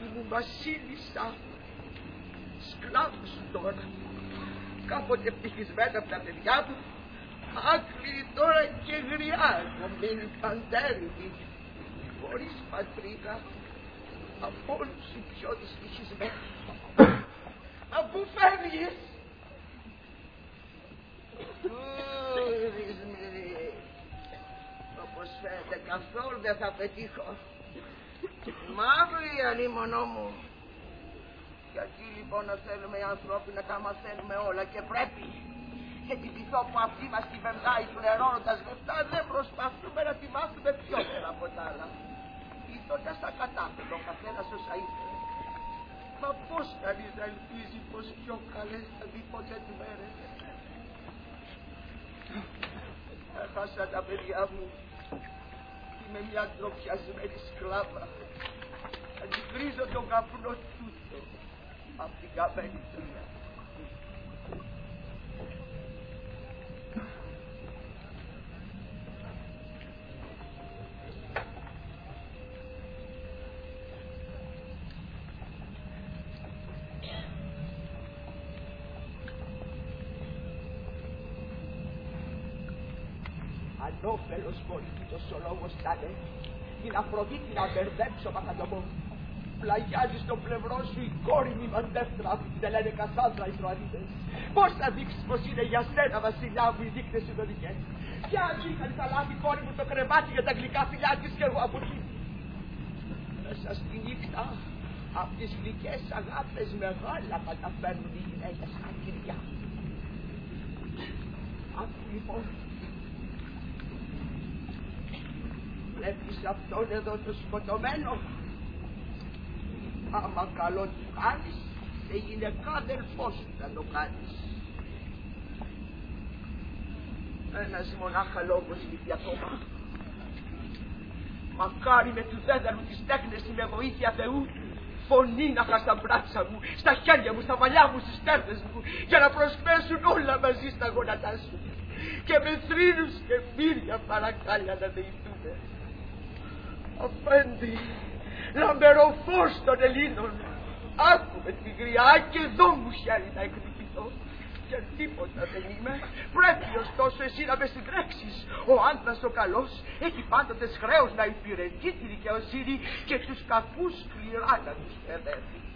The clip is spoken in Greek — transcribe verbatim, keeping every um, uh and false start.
μου βασίλισσα, σκλάβου σου τώρα, κάποτε ευτυχισμένα από τα παιδιά του, άκρη τώρα και γριά έχω μείνει παντέρυγη, χωρίς πατρίδα, από όλους οι πιο δυστυχισμένοι. Μα πού φεύγεις? Ουρισμυρί, όπως φαίνεται καθόλου δεν θα πετύχω. Μαύρη ανήμονό μου. Γιατί λοιπόν να θέλουμε οι ανθρώποι να τα μαθαίνουμε όλα και πρέπει? Γιατί πειθώ που αυτοί μας κυβερνάει φλερώνοντας λεφτά δεν προσπαθούμε να τη μάθουμε πιο πέρα από τα άλλα. Πειθώντας τα κατάφερε ο καθένας όσα ήθελε. Μα πώς κανείς να ελπίζει πως πιο καλές θα δει ποτέ του μέρες? Έχασα τα παιδιά μου. Είμαι μια ντροπιασμένη σκλάβα. Αντικρίζω τον καπνό τούτο απ' την καμένη τρία. Ανώφελος πολιτήτος ο λόγος κάνε, την Αφροδίτη να μπερδέψω μαχαντωμό. Πλαγιάζει στο πλευρό σου η κόρη μη μαντεύτρα, αυτή την λένε Κασάνδρα οι Τροανίδες. Πώς θα δείξεις πως είναι για σένα βασιλιά μου οι δείκτες συνοδικές? Ποια αντίχαλη θα λάβει η κόρη μου το κρεβάτι για τα γλυκά φιλιά της και εγώ από εκεί? Μέσα στη νύχτα απ' τις γλυκές αγάπες μεγάλα καταφέρνουν οι γυναίκες σαν κυρία. Άκου λοιπόν. Βλέπεις αυτόν εδώ το σκοτωμένο? Άμα καλό του κάνεις, έγινε κάδελφός σου να το κάνεις. Ένας μονάχα λόγος λείπει ακόμα. Μακάρι με του δέδαλου τις τέχνες με βοήθεια Θεού φωνή να είχα στα μπράτσα μου, στα χέρια μου, στα μαλλιά μου, στις στέρνες μου, για να προσπέσουν όλα μαζί στα γόνατά σου και με θρήνους και μύρια παρακάλια να δεηθούνε. Αφέντη, λαμπεροφός των Ελλήνων, άκουμε τη γριά και δω μου χέρι να εκδικηθώ. Και τίποτα δεν είμαι. Πρέπει ωστόσο εσύ να με συντρέξεις. Ο άντρας ο καλός έχει πάντοτε χρέος να υπηρετεί τη δικαιοσύνη και τους κακούς σκληρά να τους παιδεύει.